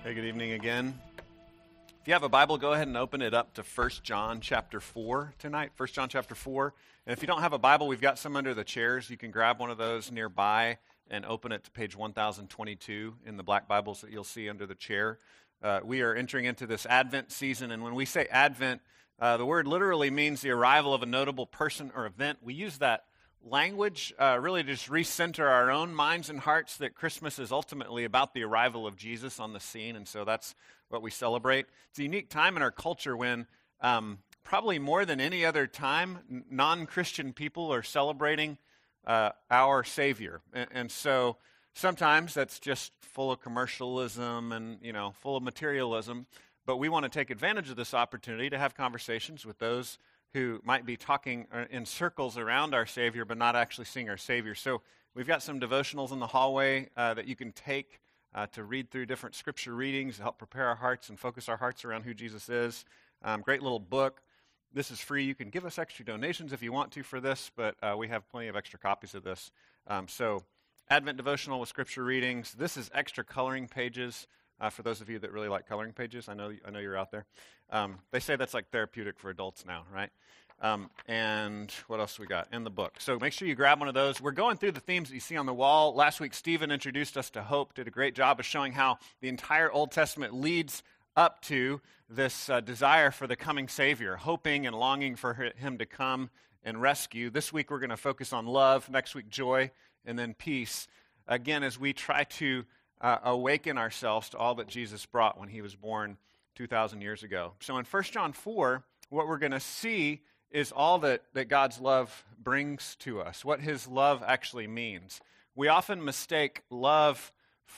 Hey, good evening again. If you have a Bible, go ahead and open it up to 1 John chapter 4 tonight. 1 John chapter 4. And if you don't have a Bible, we've got some under the chairs. You can grab one of those nearby and open it to page 1022 in the black Bibles that you'll see under the chair. We are entering into this Advent season, and when we say Advent, the word literally means the arrival of a notable person or event. We use that language really to just recenter our own minds and hearts that Christmas is ultimately about the arrival of Jesus on the scene, and so that's what we celebrate. It's a unique time in our culture when probably more than any other time, non-Christian people are celebrating our Savior, and so sometimes that's just full of commercialism and full of materialism, but we want to take advantage of this opportunity to have conversations with those who might be talking in circles around our Savior but not actually seeing our Savior. So we've got some devotionals in the hallway that you can take to read through different scripture readings to help prepare our hearts and focus our hearts around who Jesus is. Great little book. This is free. You can give us extra donations if you want to for this, but we have plenty of extra copies of this. So Advent devotional with scripture readings. This is extra coloring pages. For those of you that really like coloring pages, I know you're out there. They say that's like therapeutic for adults now, right? And what else we got? And the book. So make sure you grab one of those. We're going through the themes that you see on the wall. Last week, Stephen introduced us to hope, did a great job of showing how the entire Old Testament leads up to this desire for the coming Savior, hoping and longing for him to come and rescue. This week, we're going to focus on love. Next week, joy, and then peace. Again, as we try to awaken ourselves to all that Jesus brought when he was born 2,000 years ago. So in 1 John 4, what we're going to see is all that God's love brings to us, what his love actually means. We often mistake love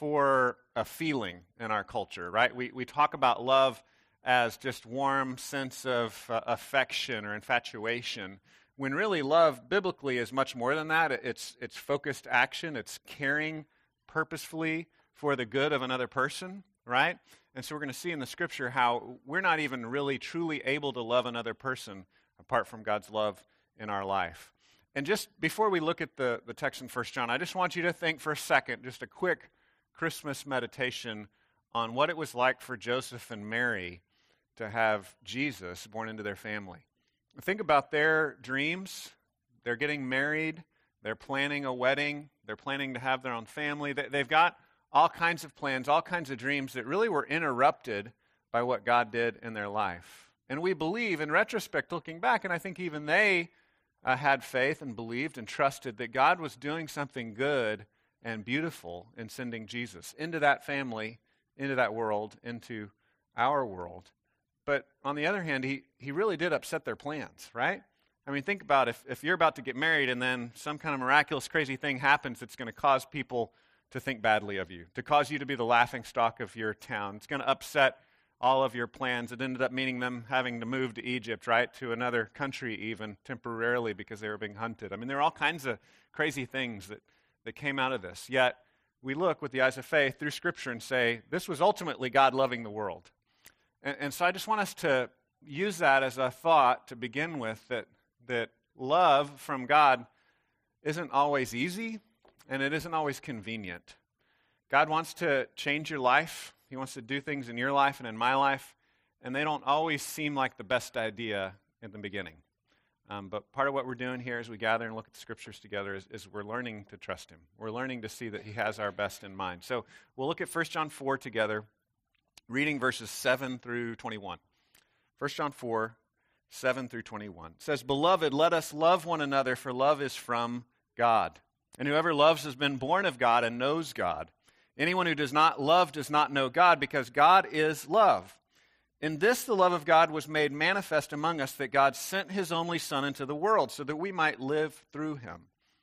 for a feeling in our culture, right? We talk about love as just warm sense of affection or infatuation, when really love biblically is much more than that. It's focused action, it's caring purposefully for the good of another person, right? And so we're going to see in the scripture how we're not even really truly able to love another person apart from God's love in our life. And just before we look at the text in 1 John, I just want you to think for a second, just a quick Christmas meditation on what it was like for Joseph and Mary to have Jesus born into their family. Think about their dreams. They're getting married. They're planning a wedding. They're planning to have their own family. They've got all kinds of plans, all kinds of dreams that really were interrupted by what God did in their life. And we believe, in retrospect, looking back, and I think even they had faith and believed and trusted that God was doing something good and beautiful in sending Jesus into that family, into that world, into our world. But on the other hand, he really did upset their plans, right? I mean, think about if you're about to get married and then some kind of miraculous, crazy thing happens that's going to cause people to think badly of you, to cause you to be the laughingstock of your town. It's going to upset all of your plans. It ended up meaning them having to move to Egypt, right, to another country even temporarily because they were being hunted. I mean, there are all kinds of crazy things that came out of this. Yet we look with the eyes of faith through Scripture and say, this was ultimately God loving the world. And so I just want us to use that as a thought to begin with, that love from God isn't always easy, and it isn't always convenient. God wants to change your life. He wants to do things in your life and in my life, and they don't always seem like the best idea in the beginning. But part of what we're doing here as we gather and look at the scriptures together is we're learning to trust him. We're learning to see that he has our best in mind. So we'll look at 1 John 4 together, reading verses 7 through 21. 1 John 4, 7 through 21. It says, "Beloved, let us love one another, for love is from God. And whoever loves has been born of God and knows God. Anyone who does not love does not know God, because God is love. In this the love of God was made manifest among us, that God sent his only Son into the world, so that we might live through him.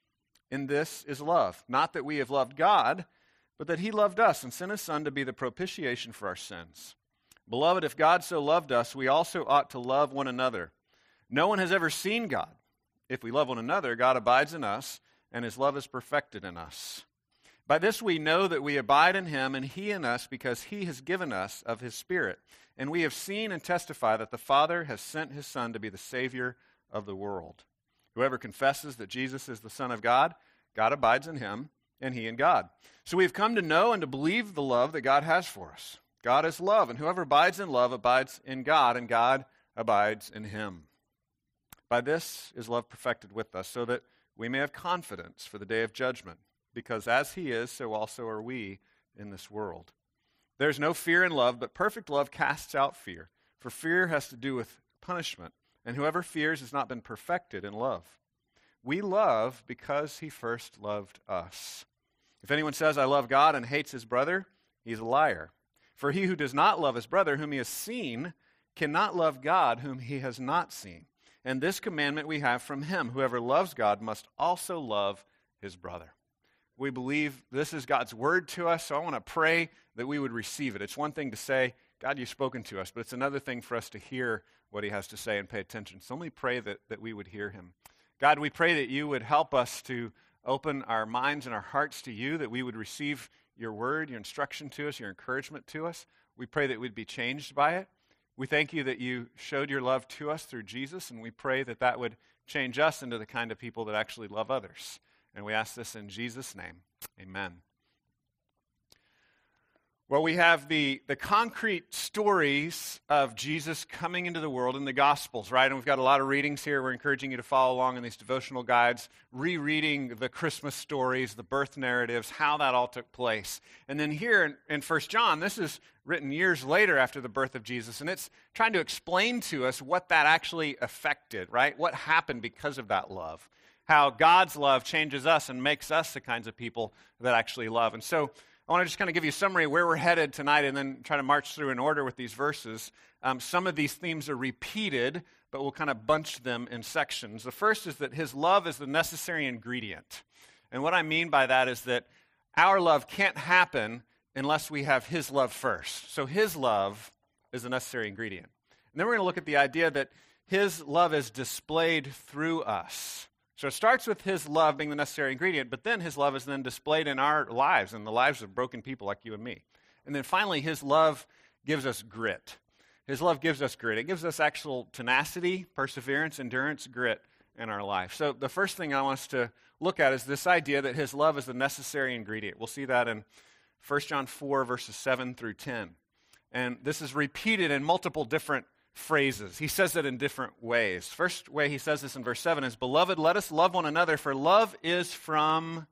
In this is love, not that we have loved God, but that he loved us and sent his Son to be the propitiation for our sins. Beloved, if God so loved us, we also ought to love one another. No one has ever seen God. If we love one another, God abides in us, and his love is perfected in us. By this we know that we abide in him and he in us, because he has given us of his Spirit. And we have seen and testify that the Father has sent his Son to be the Savior of the world. Whoever confesses that Jesus is the Son of God, God abides in him, and he in God. So we have come to know and to believe the love that God has for us. God is love, and whoever abides in love abides in God, and God abides in him. By this is love perfected with us, so that we may have confidence for the day of judgment, because as he is, so also are we in this world. There's no fear in love, but perfect love casts out fear, for fear has to do with punishment, and whoever fears has not been perfected in love. We love because he first loved us. If anyone says, I love God, and hates his brother, he's a liar. For he who does not love his brother whom he has seen cannot love God whom he has not seen. And this commandment we have from him, whoever loves God must also love his brother. We believe this is God's word to us, so I want to pray that we would receive it. It's one thing to say, God, you've spoken to us, but it's another thing for us to hear what he has to say and pay attention. So let me pray that we would hear him. God, we pray that you would help us to open our minds and our hearts to you, that we would receive your word, your instruction to us, your encouragement to us. We pray that we'd be changed by it. We thank you that you showed your love to us through Jesus, and we pray that that would change us into the kind of people that actually love others. And we ask this in Jesus' name. Amen. Well, we have the concrete stories of Jesus coming into the world in the Gospels, right? And we've got a lot of readings here. We're encouraging you to follow along in these devotional guides, rereading the Christmas stories, the birth narratives, how that all took place. And then here in 1 John, this is written years later after the birth of Jesus, and it's trying to explain to us what that actually affected, right? What happened because of that love. How God's love changes us and makes us the kinds of people that actually love. And so I want to just kind of give you a summary of where we're headed tonight and then try to march through in order with these verses. Some of these themes are repeated, but we'll kind of bunch them in sections. The first is that his love is the necessary ingredient. And what I mean by that is that our love can't happen unless we have his love first. So his love is a necessary ingredient. And then we're going to look at the idea that his love is displayed through us. So it starts with his love being the necessary ingredient, but then his love is then displayed in our lives and the lives of broken people like you and me. And then finally, his love gives us grit. His love gives us grit. It gives us actual tenacity, perseverance, endurance, grit in our life. So the first thing I want us to look at is this idea that his love is the necessary ingredient. We'll see that in 1 John 4, verses 7 through 10. And this is repeated in multiple different phrases. He says it in different ways. First way he says this in verse 7 is, Beloved, let us love one another, for love is from,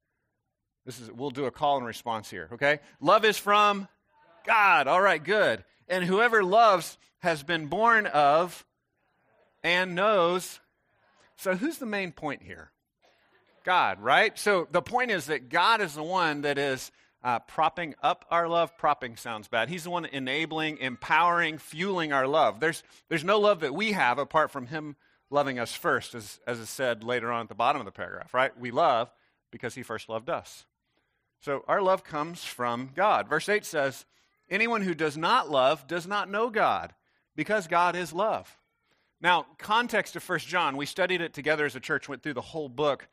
we'll do a call and response here, okay? Love is from God. All right, good. And whoever loves has been born of and knows. So who's the main point here? God, right? So the point is that God is the one that is propping up our love. Propping sounds bad. He's the one enabling, empowering, fueling our love. There's no love that we have apart from him loving us first, as is said later on at the bottom of the paragraph, right? We love because he first loved us. So our love comes from God. Verse 8 says, anyone who does not love does not know God, because God is love. Now, context of 1 John, we studied it together as a church, went through the whole book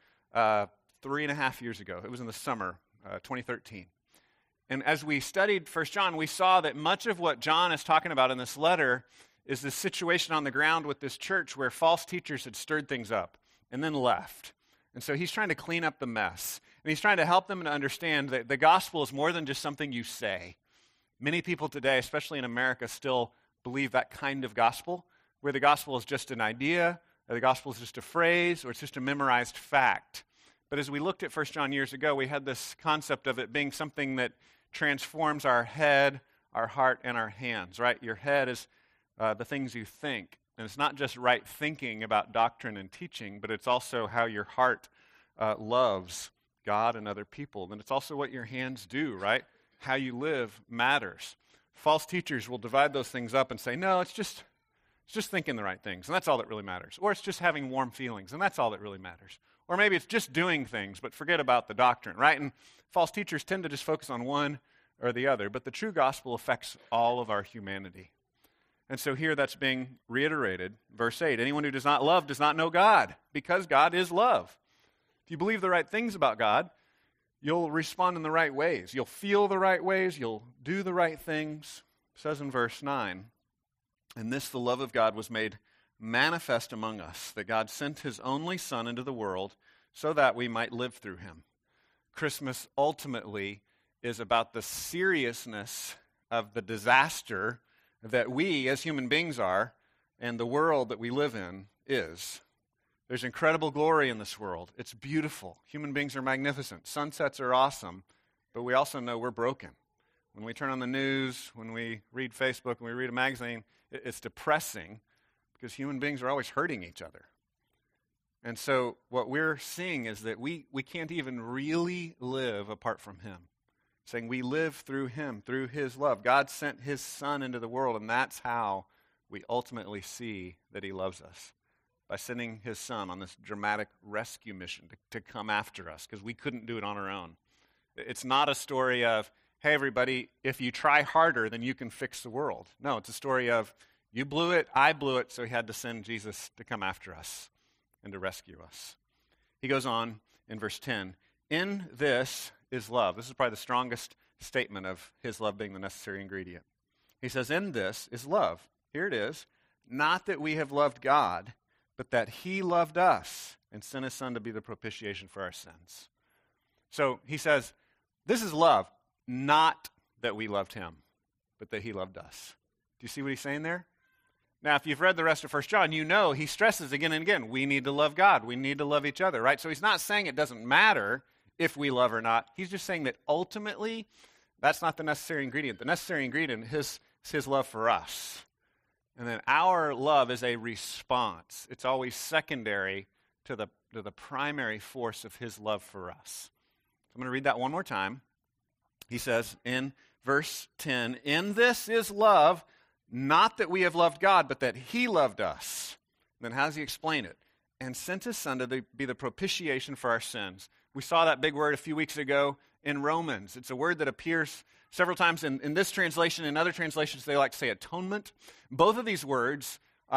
3.5 years ago. It was in the summer, 2013. And as we studied 1 John, we saw that much of what John is talking about in this letter is this situation on the ground with this church where false teachers had stirred things up and then left. And so he's trying to clean up the mess. And he's trying to help them to understand that the gospel is more than just something you say. Many people today, especially in America, still believe that kind of gospel, where the gospel is just an idea, or the gospel is just a phrase, or it's just a memorized fact. But as we looked at 1 John years ago, we had this concept of it being something that transforms our head, our heart, and our hands, right? Your head is the things you think. And it's not just right thinking about doctrine and teaching, but it's also how your heart loves God and other people. And it's also what your hands do, right? How you live matters. False teachers will divide those things up and say, no, it's just thinking the right things, and that's all that really matters. Or it's just having warm feelings, and that's all that really matters. Or maybe it's just doing things, but forget about the doctrine, right? And false teachers tend to just focus on one or the other, but the true gospel affects all of our humanity. And so here that's being reiterated. Verse 8, anyone who does not love does not know God, because God is love. If you believe the right things about God, you'll respond in the right ways. You'll feel the right ways. You'll do the right things. It says in verse 9, and this, the love of God, was made manifest among us, that God sent his only Son into the world so that we might live through him. Christmas ultimately is about the seriousness of the disaster that we as human beings are and the world that we live in is. There's incredible glory in this world. It's beautiful. Human beings are magnificent. Sunsets are awesome, but we also know we're broken. When we turn on the news, when we read Facebook, when we read a magazine, it's depressing because human beings are always hurting each other. And so what we're seeing is that we can't even really live apart from him. Saying we live through him, through his love. God sent his son into the world, and that's how we ultimately see that he loves us. By sending his son on this dramatic rescue mission to come after us, because we couldn't do it on our own. It's not a story of, hey, everybody, if you try harder, then you can fix the world. No, it's a story of, you blew it, I blew it, so he had to send Jesus to come after us and to rescue us. He goes on in verse 10, in this is love. This is probably the strongest statement of his love being the necessary ingredient. He says, in this is love. Here it is. Not that we have loved God, but that he loved us and sent his son to be the propitiation for our sins. So he says, this is love, not that we loved him, but that he loved us. Do you see what he's saying there? Now, if you've read the rest of 1 John, you know he stresses again and again, we need to love God. We need to love each other, right? So he's not saying it doesn't matter if we love or not. He's just saying that ultimately, that's not the necessary ingredient. The necessary ingredient is his love for us. And then our love is a response. It's always secondary to the primary force of his love for us. I'm going to read that one more time. He says in verse 10, in this is love, not that we have loved God, but that he loved us. And then how does he explain it? And sent his son to be the propitiation for our sins. We saw that big word a few weeks ago in Romans. It's a word that appears several times in this translation. In other translations, they like to say atonement. Both of these words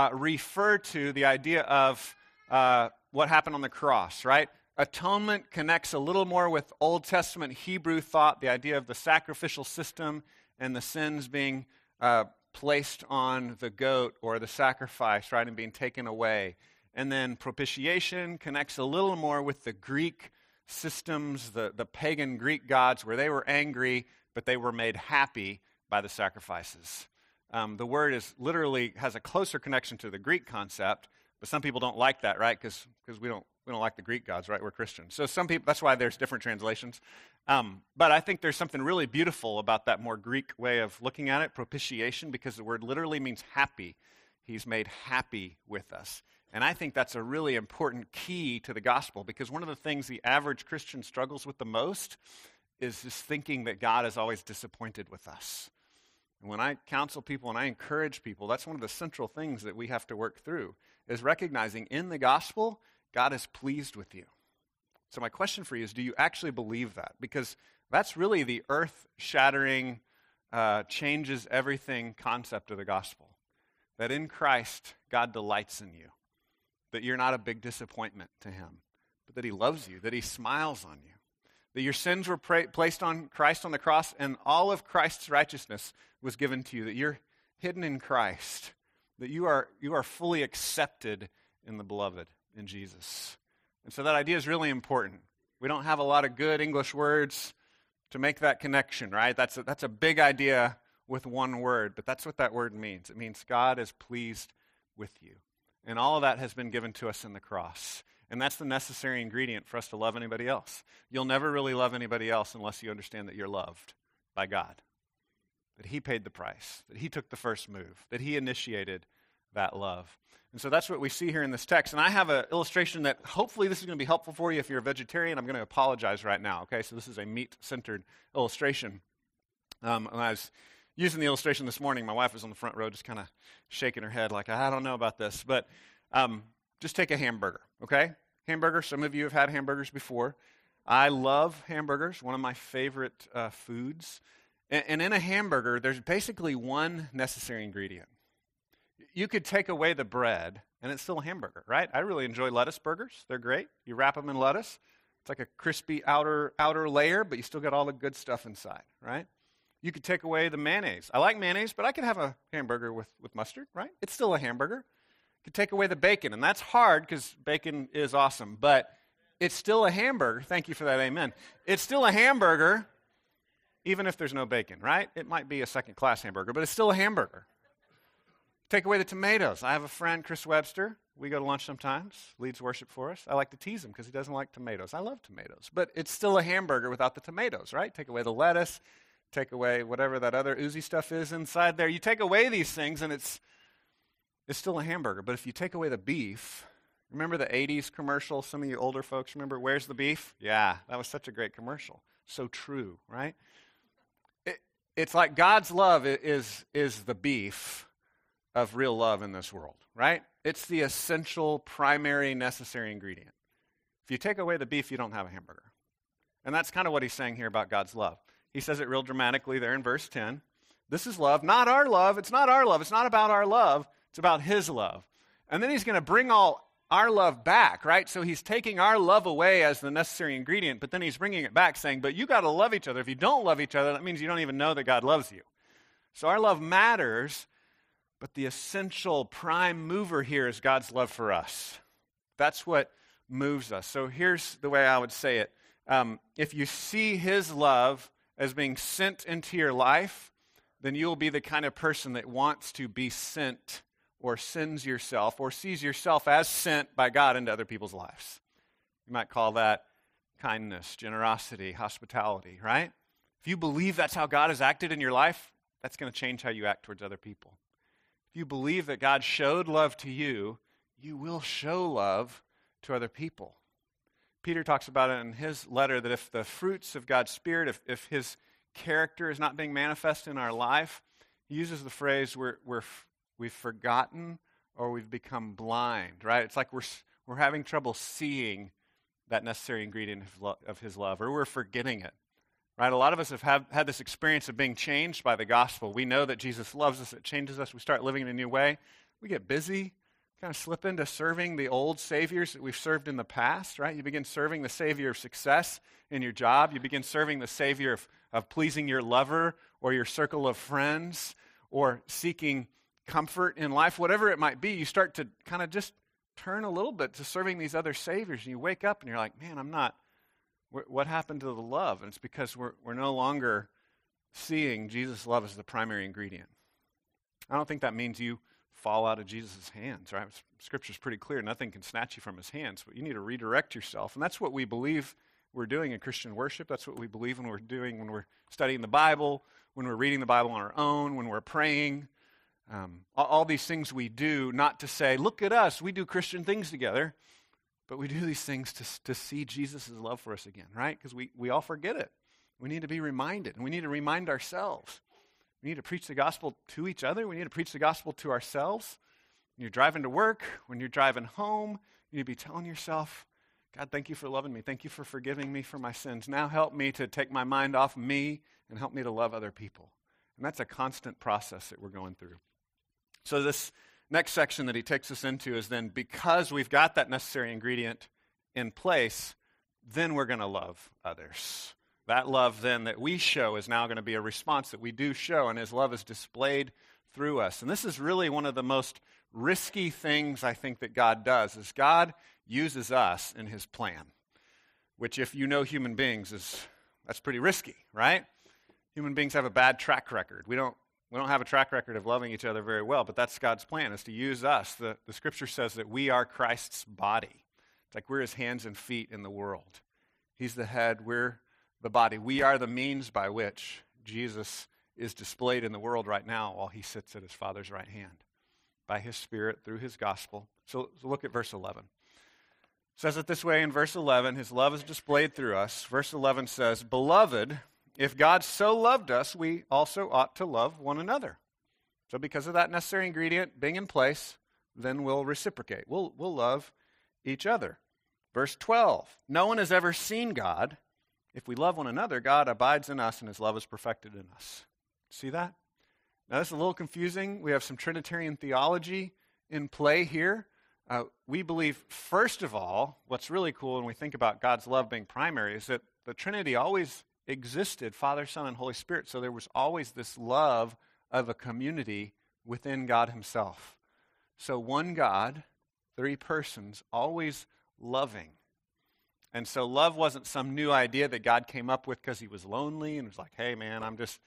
refer to the idea of what happened on the cross, right? Atonement connects a little more with Old Testament Hebrew thought, the idea of the sacrificial system and the sins being placed on the goat or the sacrifice, right, and being taken away. And then propitiation connects a little more with the Greek systems, the pagan Greek gods, where they were angry, but they were made happy by the sacrifices. The word literally has a closer connection to the Greek concept, but some people don't like that, right? Because we don't like the Greek gods, right? We're Christians. So some people, that's why there's different translations. But I think there's something really beautiful about that more Greek way of looking at it, propitiation, because the word literally means happy. He's made happy with us. And I think that's a really important key to the gospel, because one of the things the average Christian struggles with the most is just thinking that God is always disappointed with us. And when I counsel people and I encourage people, that's one of the central things that we have to work through, is recognizing in the gospel, God is pleased with you. So my question for you is, do you actually believe that? Because that's really the earth-shattering, changes everything concept of the gospel. That in Christ, God delights in you. That you're not a big disappointment to him, but that he loves you, that he smiles on you. That your sins were placed on Christ on the cross, and all of Christ's righteousness was given to you. That you're hidden in Christ. That you are fully accepted in the beloved, in Jesus. And so that idea is really important. We don't have a lot of good English words to make that connection, right? That's a big idea with one word, but that's what that word means. It means God is pleased with you. And all of that has been given to us in the cross. And that's the necessary ingredient for us to love anybody else. You'll never really love anybody else unless you understand that you're loved by God. That he paid the price, that he took the first move, that he initiated that love. And so that's what we see here in this text. And I have an illustration that hopefully this is going to be helpful for you if you're a vegetarian. I'm going to apologize right now, okay? So this is a meat-centered illustration. When I was using the illustration this morning, my wife was on the front row just kind of shaking her head like, I don't know about this. But just take a hamburger, okay? Hamburger, some of you have had hamburgers before. I love hamburgers, one of my favorite foods. And in a hamburger, there's basically one necessary ingredient. You could take away the bread, and it's still a hamburger, right? I really enjoy lettuce burgers. They're great. You wrap them in lettuce. It's like a crispy outer layer, but you still get all the good stuff inside, right? You could take away the mayonnaise. I like mayonnaise, but I could have a hamburger with mustard, right? It's still a hamburger. You could take away the bacon, and that's hard because bacon is awesome, but it's still a hamburger. Thank you for that, amen. It's still a hamburger. even if there's no bacon, right? It might be a second-class hamburger, but it's still a hamburger. Take away the tomatoes. I have a friend, Chris Webster. We go to lunch sometimes, leads worship for us. I like to tease him because he doesn't like tomatoes. I love tomatoes, but it's still a hamburger without the tomatoes, right? Take away the lettuce, take away whatever that other oozy stuff is inside there. You take away these things and it's still a hamburger. But if you take away the beef, remember the 80s commercial? Some of you older folks remember, "Where's the beef?" Yeah, that was such a great commercial. So true, right? It's like God's love is the beef of real love in this world, right? It's the essential, primary, necessary ingredient. If you take away the beef, you don't have a hamburger. And that's kind of what he's saying here about God's love. He says it real dramatically there in verse 10. This is love, not our love. It's not our love. It's not about our love. It's about his love. And then he's going to bring all our love back, right? So he's taking our love away as the necessary ingredient, but then he's bringing it back saying, but you got to love each other. If you don't love each other, that means you don't even know that God loves you. So our love matters, but the essential prime mover here is God's love for us. That's what moves us. So here's the way I would say it. If you see his love as being sent into your life, then you will be the kind of person that wants to be sent or sends yourself or sees yourself as sent by God into other people's lives. You might call that kindness, generosity, hospitality, right? If you believe that's how God has acted in your life, that's going to change how you act towards other people. If you believe that God showed love to you, you will show love to other people. Peter talks about it in his letter that if the fruits of God's Spirit, if his character is not being manifest in our life, he uses the phrase we've forgotten or we've become blind, right? It's like we're having trouble seeing that necessary ingredient of his love, or we're forgetting it, right? A lot of us have had this experience of being changed by the gospel. We know that Jesus loves us. It changes us. We start living in a new way. We get busy, kind of slip into serving the old saviors that we've served in the past, right? You begin serving the savior of success in your job. You begin serving the savior of pleasing your lover or your circle of friends or seeking comfort in life. Whatever it might be, you start to kind of just turn a little bit to serving these other saviors. And you wake up and you're like, man, I'm not. What happened to the love? And it's because we're no longer seeing Jesus' love as the primary ingredient. I don't think that means you fall out of Jesus' hands, right? Scripture's pretty clear. Nothing can snatch you from his hands, but you need to redirect yourself. And that's what we believe we're doing in Christian worship. That's what we believe when we're doing, when we're studying the Bible, when we're reading the Bible on our own, when we're praying. All these things we do, not to say, look at us, we do Christian things together, but we do these things to see Jesus' love for us again, right? Because we all forget it. We need to be reminded, and we need to remind ourselves. We need to preach the gospel to each other. We need to preach the gospel to ourselves. When you're driving to work, when you're driving home, you need to be telling yourself, God, thank you for loving me. Thank you for forgiving me for my sins. Now help me to take my mind off me and help me to love other people. And that's a constant process that we're going through. So this next section that he takes us into is then because we've got that necessary ingredient in place, then we're going to love others. That love then that we show is now going to be a response that we do show, and his love is displayed through us. And this is really one of the most risky things I think that God does, is God uses us in his plan, which if you know human beings, that's pretty risky, right? Human beings have a bad track record. We don't have a track record of loving each other very well, but that's God's plan, is to use us. The scripture says that we are Christ's body. It's like we're his hands and feet in the world. He's the head, we're the body. We are the means by which Jesus is displayed in the world right now while he sits at his Father's right hand, by his Spirit, through his gospel. So look at verse 11. It says it this way in verse 11, his love is displayed through us. Verse 11 says, "Beloved, if God so loved us, we also ought to love one another." So because of that necessary ingredient being in place, then we'll reciprocate. We'll love each other. Verse 12, "No one has ever seen God. If we love one another, God abides in us and his love is perfected in us." See that? Now this is a little confusing. We have some Trinitarian theology in play here. We believe, first of all, what's really cool when we think about God's love being primary is that the Trinity always existed, Father, Son, and Holy Spirit. So there was always this love of a community within God himself. So one God, three persons, always loving. And so love wasn't some new idea that God came up with because he was lonely and was like, hey, man,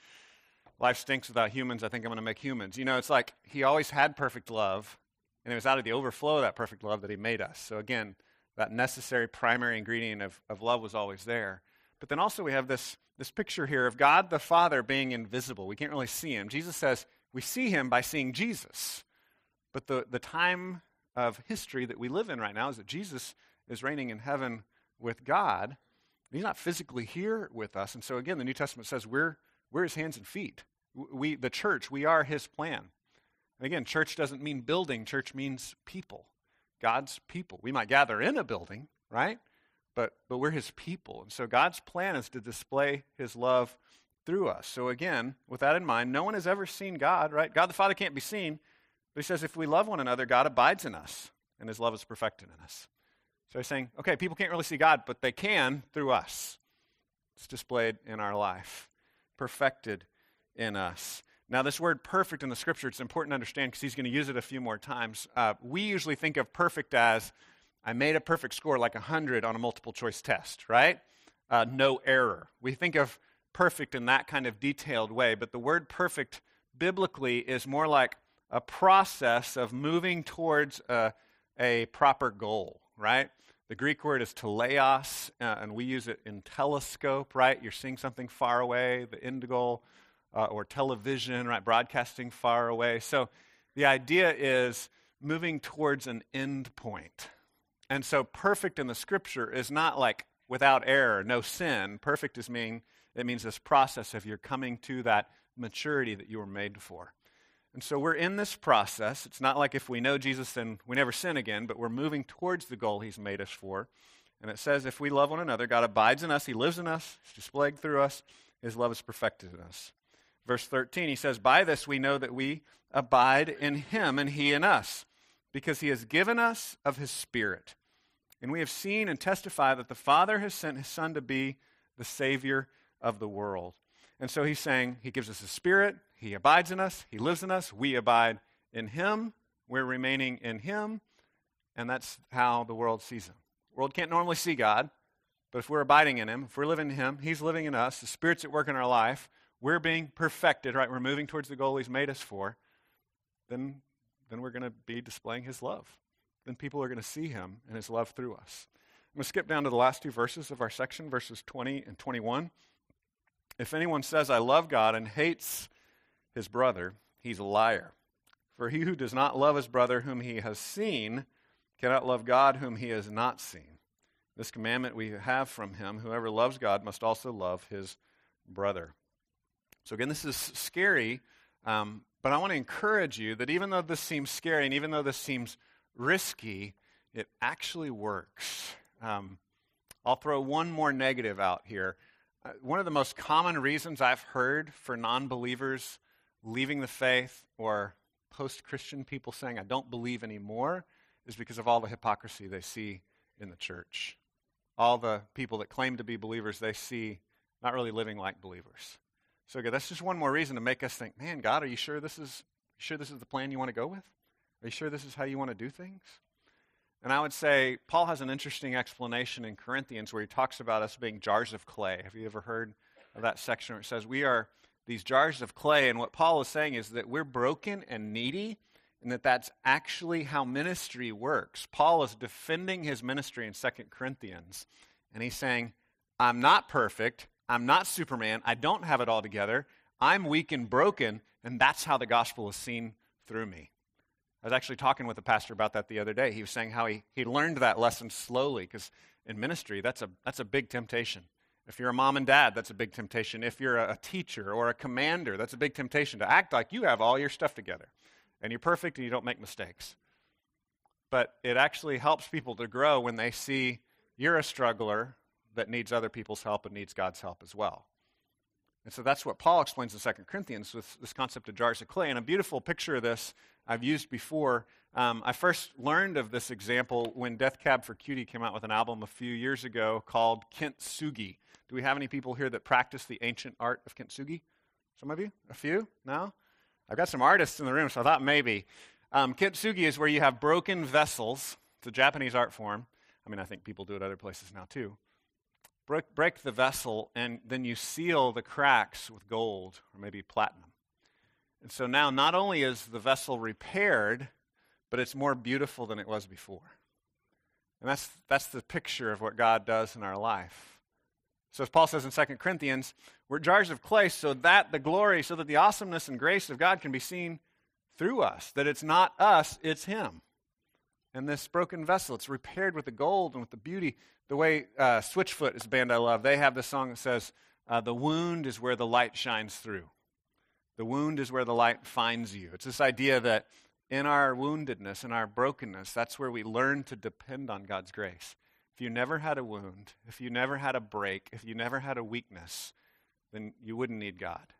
life stinks without humans. I think I'm going to make humans. It's like he always had perfect love, and it was out of the overflow of that perfect love that he made us. So again, that necessary primary ingredient of love was always there. But then also we have this picture here of God the Father being invisible. We can't really see him. Jesus says we see him by seeing Jesus. But the time of history that we live in right now is that Jesus is reigning in heaven with God. He's not physically here with us. And so again, the New Testament says we're his hands and feet. We, the church, we are his plan. And again, church doesn't mean building. Church means people, God's people. We might gather in a building, right? But we're his people. And so God's plan is to display his love through us. So again, with that in mind, no one has ever seen God, right? God the Father can't be seen. But he says if we love one another, God abides in us, and his love is perfected in us. So he's saying, okay, people can't really see God, but they can through us. It's displayed in our life, perfected in us. Now, this word perfect in the scripture, it's important to understand because he's going to use it a few more times. We usually think of perfect as, I made a perfect score like 100 on a multiple choice test, right? No error. We think of perfect in that kind of detailed way, but the word perfect biblically is more like a process of moving towards a proper goal, right? The Greek word is teleos, and we use it in telescope, right? You're seeing something far away, the end goal, or television, right? Broadcasting far away. So the idea is moving towards an end point. And so perfect in the scripture is not like without error, no sin. Perfect it means this process of you're coming to that maturity that you were made for. And so we're in this process. It's not like if we know Jesus, then we never sin again, but we're moving towards the goal he's made us for. And it says if we love one another, God abides in us, he lives in us, he's displayed through us, his love is perfected in us. Verse 13, he says, by this we know that we abide in him and he in us, because he has given us of his Spirit. And we have seen and testify that the Father has sent his Son to be the Savior of the world. And so he's saying he gives us his Spirit, he abides in us, he lives in us, we abide in him, we're remaining in him, and that's how the world sees him. The world can't normally see God, but if we're abiding in him, if we're living in him, he's living in us, the Spirit's at work in our life, we're being perfected, right? We're moving towards the goal he's made us for, then we're going to be displaying his love. Then people are going to see him and his love through us. I'm going to skip down to the last two verses of our section, verses 20 and 21. If anyone says, I love God and hates his brother, he's a liar. For he who does not love his brother whom he has seen cannot love God whom he has not seen. This commandment we have from him, whoever loves God must also love his brother. So again, this is scary, but I want to encourage you that even though this seems scary and even though this seems risky, it actually works. I'll throw one more negative out here. One of the most common reasons I've heard for non-believers leaving the faith or post-Christian people saying, I don't believe anymore, is because of all the hypocrisy they see in the church. All the people that claim to be believers, they see not really living like believers. So again, that's just one more reason to make us think, man, God, are you sure this is the plan you want to go with? Are you sure this is how you want to do things? And I would say Paul has an interesting explanation in Corinthians where he talks about us being jars of clay. Have you ever heard of that section where it says we are these jars of clay? And what Paul is saying is that we're broken and needy, and that's actually how ministry works. Paul is defending his ministry in 2 Corinthians, and he's saying, I'm not perfect, I'm not Superman, I don't have it all together, I'm weak and broken, and that's how the gospel is seen through me. I was actually talking with a pastor about that the other day. He was saying how he learned that lesson slowly, because in ministry, that's a big temptation. If you're a mom and dad, that's a big temptation. If you're a teacher or a commander, that's a big temptation to act like you have all your stuff together, and you're perfect and you don't make mistakes. But it actually helps people to grow when they see you're a struggler that needs other people's help and needs God's help as well. And so that's what Paul explains in 2 Corinthians with this concept of jars of clay. And a beautiful picture of this I've used before. I first learned of this example when Death Cab for Cutie came out with an album a few years ago called Kintsugi. Do we have any people here that practice the ancient art of Kintsugi? Some of you? A few? No? I've got some artists in the room, so I thought maybe. Kintsugi is where you have broken vessels. It's a Japanese art form. I mean, I think people do it other places now too. Break the vessel, and then you seal the cracks with gold or maybe platinum. And so now not only is the vessel repaired, but it's more beautiful than it was before. And that's the picture of what God does in our life. So as Paul says in 2 Corinthians, we're jars of clay so that the awesomeness and grace of God can be seen through us, that it's not us, it's Him. And this broken vessel, it's repaired with the gold and with the beauty. The way Switchfoot is a band I love, they have this song that says, the wound is where the light shines through. The wound is where the light finds you. It's this idea that in our woundedness, in our brokenness, that's where we learn to depend on God's grace. If you never had a wound, if you never had a break, if you never had a weakness, then you wouldn't need God.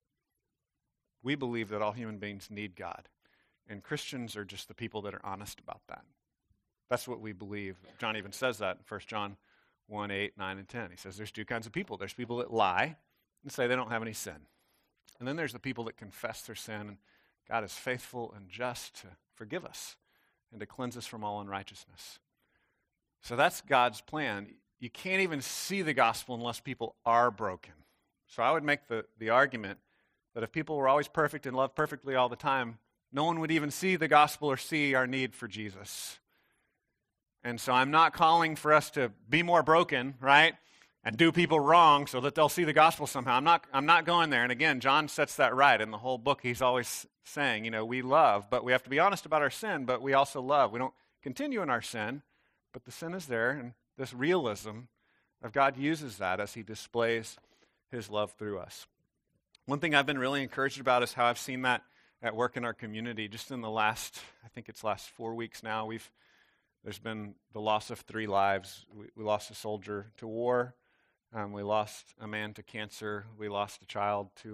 We believe that all human beings need God. And Christians are just the people that are honest about that. That's what we believe. John even says that in 1 John 1, 8, 9, and 10. He says there's two kinds of people. There's people that lie and say they don't have any sin. And then there's the people that confess their sin, and God is faithful and just to forgive us and to cleanse us from all unrighteousness. So that's God's plan. You can't even see the gospel unless people are broken. So I would make the argument that if people were always perfect and loved perfectly all the time, no one would even see the gospel or see our need for Jesus. And so I'm not calling for us to be more broken, right? And do people wrong so that they'll see the gospel somehow. I'm not going there. And again, John sets that right. In the whole book, he's always saying, we love, but we have to be honest about our sin, but we also love. We don't continue in our sin, but the sin is there, and this realism of God uses that as He displays His love through us. One thing I've been really encouraged about is how I've seen that at work in our community. Just in the last 4 weeks now, there's been the loss of 3 lives. We lost a soldier to war. We lost a man to cancer. We lost a child to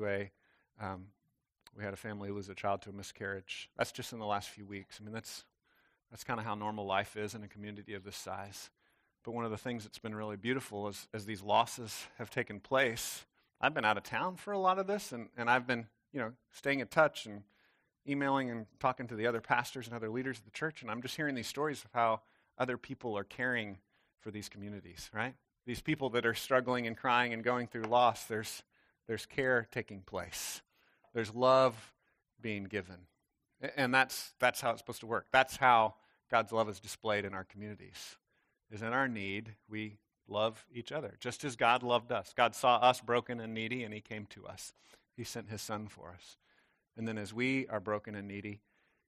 we had a family lose a child to a miscarriage. That's just in the last few weeks. I mean, that's kind of how normal life is in a community of this size. But one of the things that's been really beautiful is as these losses have taken place, I've been out of town for a lot of this, and I've been, staying in touch and emailing and talking to the other pastors and other leaders of the church, and I'm just hearing these stories of how other people are caring for these communities, right? These people that are struggling and crying and going through loss, there's care taking place. There's love being given. And that's how it's supposed to work. That's how God's love is displayed in our communities. Is in our need, we love each other. Just as God loved us. God saw us broken and needy, and He came to us. He sent His Son for us. And then as we are broken and needy,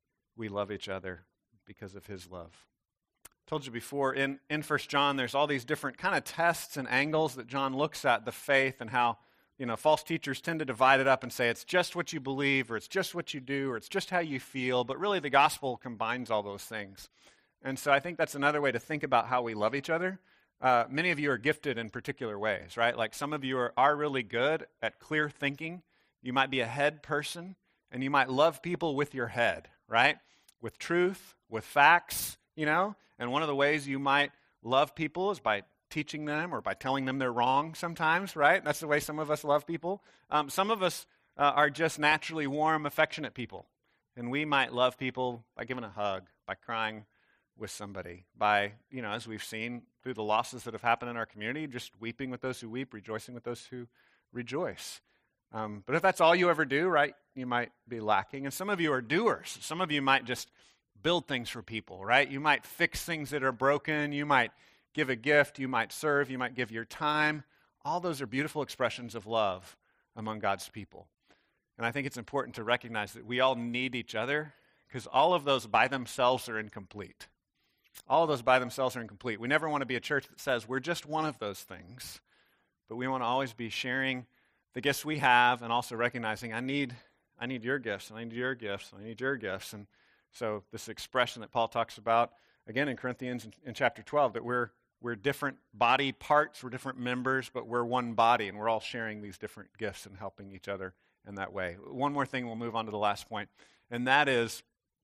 we love each other because of His love. I told you before, in 1 John, there's all these different kind of tests and angles that John looks at the faith, and how false teachers tend to divide it up and say it's just what you believe, or it's just what you do, or it's just how you feel, but really the gospel combines all those things. And so I think that's another way to think about how we love each other. Many of you are gifted in particular ways, right? Like some of you are really good at clear thinking. You might be a head person, and you might love people with your head, right? With truth, with facts, And one of the ways you might love people is by teaching them or by telling them they're wrong sometimes, right? That's the way some of us love people. Some of us are just naturally warm, affectionate people. And we might love people by giving a hug, by crying with somebody, by, as we've seen through the losses that have happened in our community, just weeping with those who weep, rejoicing with those who rejoice. But if that's all you ever do, right, you might be lacking. And some of you are doers. Some of you might just build things for people, right? You might fix things that are broken. You might give a gift. You might serve. You might give your time. All those are beautiful expressions of love among God's people. And I think it's important to recognize that we all need each other, because all of those by themselves are incomplete. All of those by themselves are incomplete. We never want to be a church that says we're just one of those things, but we want to always be sharing the gifts we have and also recognizing I need your gifts, and I need your gifts, and I need your gifts. And so this expression that Paul talks about, again in Corinthians in chapter 12, that we're different body parts, we're different members, but we're one body, and we're all sharing these different gifts and helping each other in that way. One more thing, we'll move on to the last point, and that is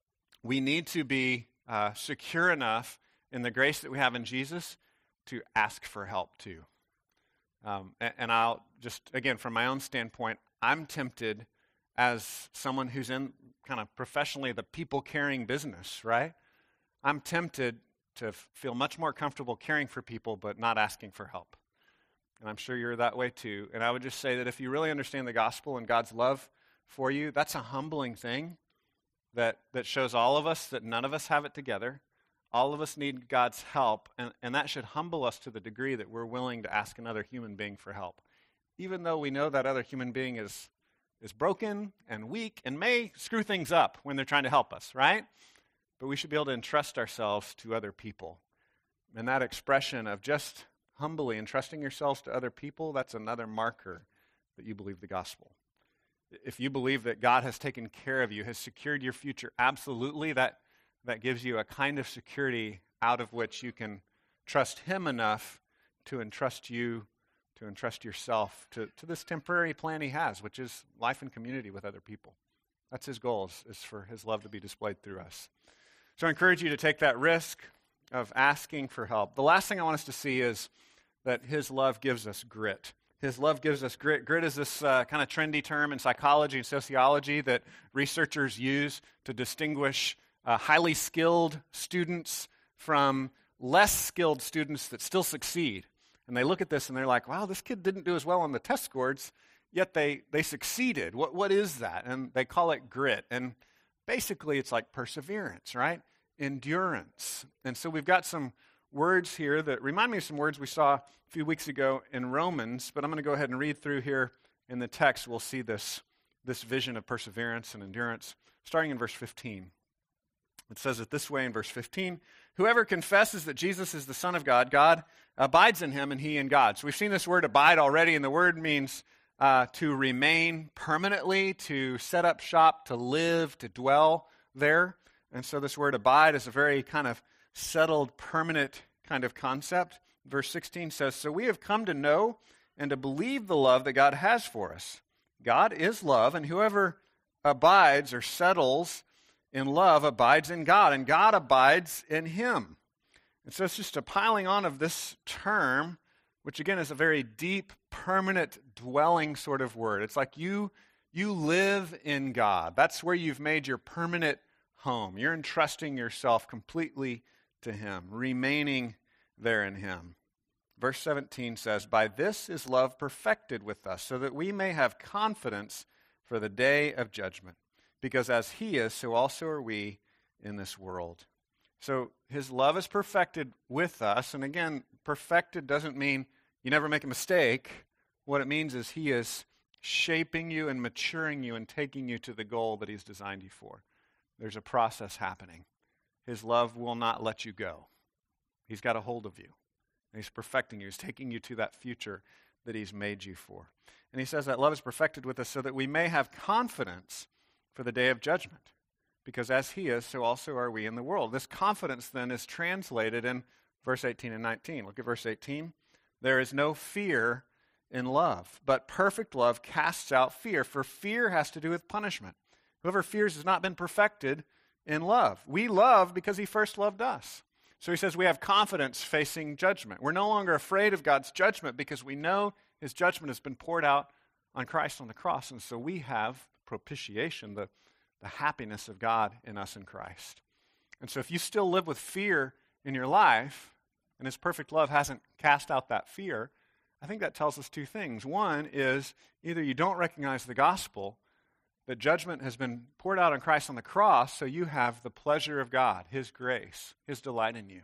we need to be secure enough in the grace that we have in Jesus to ask for help too. And I'll just, again, from my own standpoint, I'm tempted as someone who's in kind of professionally the people-carrying business, right? I'm tempted feel much more comfortable caring for people but not asking for help. And I'm sure you're that way too. And I would just say that if you really understand the gospel and God's love for you, that's a humbling thing that shows all of us that none of us have it together. All of us need God's help, and that should humble us to the degree that we're willing to ask another human being for help. Even though we know that other human being is broken and weak and may screw things up when they're trying to help us, right? But we should be able to entrust ourselves to other people. And that expression of just humbly entrusting yourselves to other people, that's another marker that you believe the gospel. If you believe that God has taken care of you, has secured your future, absolutely, that gives you a kind of security out of which you can trust Him enough to entrust yourself to this temporary plan He has, which is life in community with other people. That's His goal, is for His love to be displayed through us. So I encourage you to take that risk of asking for help. The last thing I want us to see is that His love gives us grit. His love gives us grit. Grit is this kind of trendy term in psychology and sociology that researchers use to distinguish highly skilled students from less skilled students that still succeed. And they look at this and they're like, wow, this kid didn't do as well on the test scores, yet they succeeded. What is that? And they call it grit. And basically it's like perseverance, right? Endurance. And so we've got some words here that remind me of some words we saw a few weeks ago in Romans, but I'm going to go ahead and read through here in the text. We'll see this vision of perseverance and endurance, starting in verse 15. It says it this way in verse 15, whoever confesses that Jesus is the Son of God, God abides in him and he in God. So we've seen this word abide already, and the word means to remain permanently, to set up shop, to live, to dwell there. And so this word abide is a very kind of settled, permanent kind of concept. Verse 16 says, so we have come to know and to believe the love that God has for us. God is love, and whoever abides or settles in love abides in God, and God abides in him. And so it's just a piling on of this term, which again is a very deep, permanent, dwelling sort of word. It's like you live in God. That's where you've made your permanent home. You're entrusting yourself completely to him, remaining there in him. Verse 17 says, by this is love perfected with us, so that we may have confidence for the day of judgment. Because as he is, so also are we in this world. So his love is perfected with us. And again, perfected doesn't mean you never make a mistake. What it means is he is shaping you and maturing you and taking you to the goal that he's designed you for. There's a process happening. His love will not let you go. He's got a hold of you. And he's perfecting you. He's taking you to that future that he's made you for. And he says that love is perfected with us so that we may have confidence for the day of judgment. Because as he is, so also are we in the world. This confidence then is translated in verse 18 and 19. Look at verse 18. There is no fear in love, but perfect love casts out fear, for fear has to do with punishment. Whoever fears has not been perfected in love. We love because he first loved us. So he says we have confidence facing judgment. We're no longer afraid of God's judgment because we know his judgment has been poured out on Christ on the cross. And so we have propitiation, the happiness of God in us in Christ. And so if you still live with fear in your life, and his perfect love hasn't cast out that fear, I think that tells us two things. One is either you don't recognize the gospel, that judgment has been poured out on Christ on the cross, so you have the pleasure of God, his grace, his delight in you.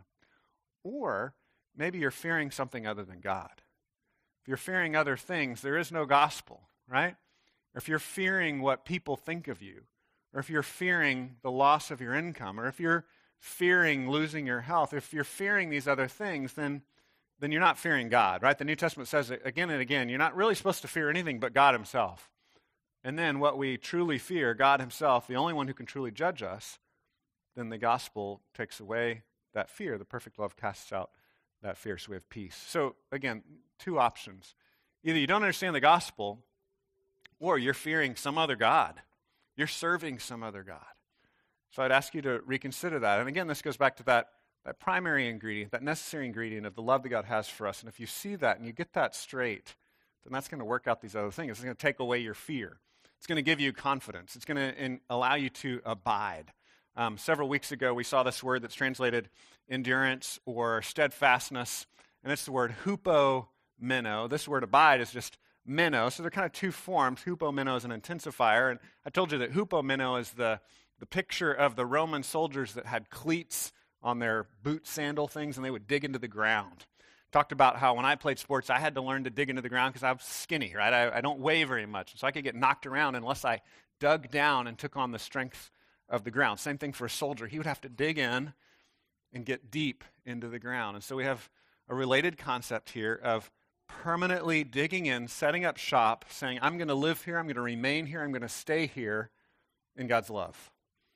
Or maybe you're fearing something other than God. If you're fearing other things, there is no gospel, right? Or if you're fearing what people think of you, or if you're fearing the loss of your income, or if you're fearing losing your health, if you're fearing these other things, then you're not fearing God, right? The New Testament says it again and again, you're not really supposed to fear anything but God himself. And then what we truly fear, God himself, the only one who can truly judge us, then the gospel takes away that fear. The perfect love casts out that fear, so we have peace. So again, two options. Either you don't understand the gospel, or you're fearing some other God. You're serving some other God. So I'd ask you to reconsider that. And again, this goes back to that primary ingredient, that necessary ingredient of the love that God has for us. And if you see that and you get that straight, then that's going to work out these other things. It's going to take away your fear. It's going to give you confidence. It's going to allow you to abide. Several weeks ago, we saw this word that's translated endurance or steadfastness, and it's the word hupomeno. This word abide is just meno, so they're kind of two forms. Hupomeno is an intensifier, and I told you that hupomeno is the picture of the Roman soldiers that had cleats on their boot sandal things, and they would dig into the ground. Talked about how when I played sports, I had to learn to dig into the ground because I was skinny, right? I don't weigh very much, so I could get knocked around unless I dug down and took on the strength of the ground. Same thing for a soldier. He would have to dig in and get deep into the ground. And so we have a related concept here of permanently digging in, setting up shop, saying, I'm going to live here, I'm going to remain here, I'm going to stay here in God's love.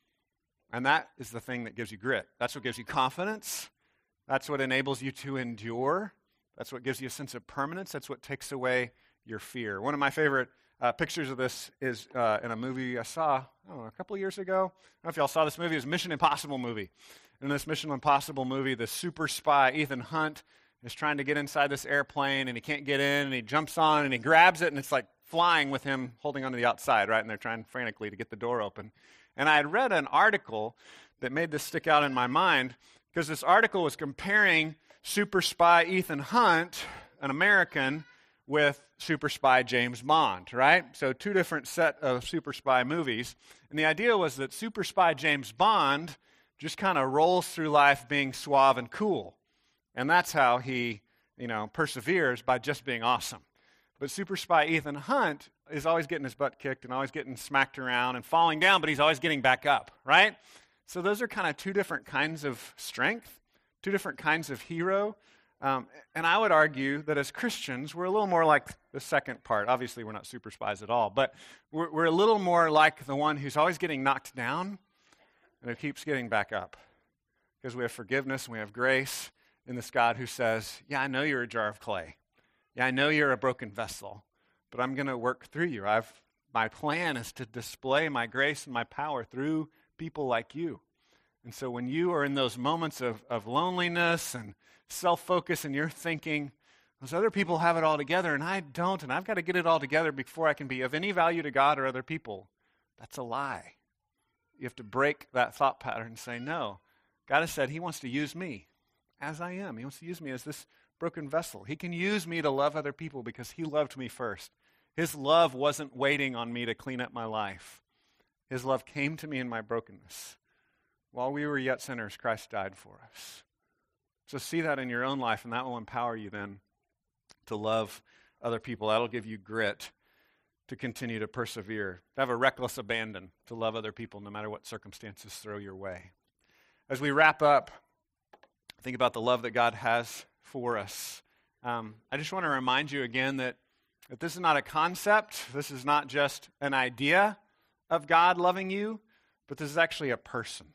And that is the thing that gives you grit. That's what gives you confidence. That's what enables you to endure. That's what gives you a sense of permanence. That's what takes away your fear. One of my favorite pictures of this is in a movie I saw, a couple of years ago. I don't know if y'all saw this movie. It was a Mission Impossible movie. In this Mission Impossible movie, the super spy, Ethan Hunt, is trying to get inside this airplane, and he can't get in, and he jumps on, and he grabs it, and it's like flying with him holding onto the outside, right? And they're trying frantically to get the door open. And I had read an article that made this stick out in my mind, because this article was comparing super spy Ethan Hunt, an American, with super spy James Bond, right? So two different set of super spy movies. And the idea was that super spy James Bond just kind of rolls through life being suave and cool. And that's how he, perseveres, by just being awesome. But super spy Ethan Hunt is always getting his butt kicked and always getting smacked around and falling down, but he's always getting back up, right? So those are kind of two different kinds of strength, two different kinds of hero. And I would argue that as Christians, we're a little more like the second part. Obviously, we're not super spies at all, but we're a little more like the one who's always getting knocked down and who keeps getting back up. Because we have forgiveness and we have grace in this God who says, yeah, I know you're a jar of clay. Yeah, I know you're a broken vessel, but I'm going to work through you. My plan is to display my grace and my power through people like you. And so when you are in those moments of loneliness and self-focus and you're thinking, those other people have it all together and I don't, and I've got to get it all together before I can be of any value to God or other people, that's a lie. You have to break that thought pattern and say, no, God has said he wants to use me as I am. He wants to use me as this broken vessel. He can use me to love other people because he loved me first. His love wasn't waiting on me to clean up my life. His love came to me in my brokenness. While we were yet sinners, Christ died for us. So see that in your own life, and that will empower you then to love other people. That'll give you grit to continue to persevere, to have a reckless abandon, to love other people no matter what circumstances throw your way. As we wrap up, think about the love that God has for us. I just want to remind you again that this is not a concept. This is not just an idea of God loving you, but this is actually a person.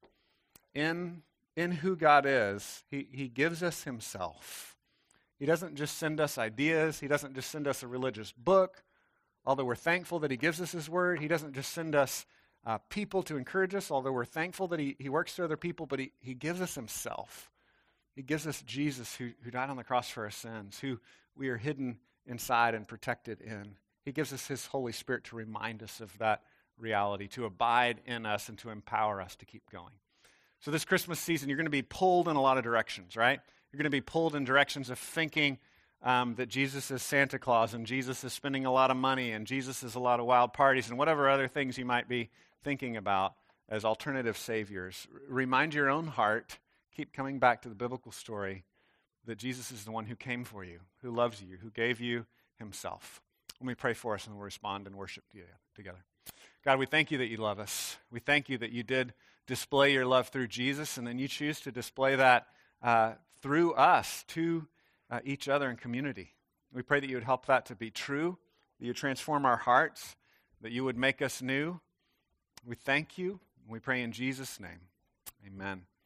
In who God is, he gives us himself. He doesn't just send us ideas. He doesn't just send us a religious book. Although we're thankful that he gives us his word, he doesn't just send us people to encourage us, although we're thankful that he works through other people, but he gives us himself. He gives us Jesus who died on the cross for our sins, who we are hidden inside and protected in. He gives us his Holy Spirit to remind us of that reality, to abide in us and to empower us to keep going. So this Christmas season, you're going to be pulled in a lot of directions, right? You're going to be pulled in directions of thinking that Jesus is Santa Claus and Jesus is spending a lot of money and Jesus is a lot of wild parties and whatever other things you might be thinking about as alternative saviors. Remind your own heart, keep coming back to the biblical story, that Jesus is the one who came for you, who loves you, who gave you himself. Let me pray for us and we'll respond and worship together. God, we thank you that you love us. We thank you that you did display your love through Jesus, and then you choose to display that through us to each other in community. We pray that you would help that to be true, that you would transform our hearts, that you would make us new. We thank you, and we pray in Jesus' name. Amen.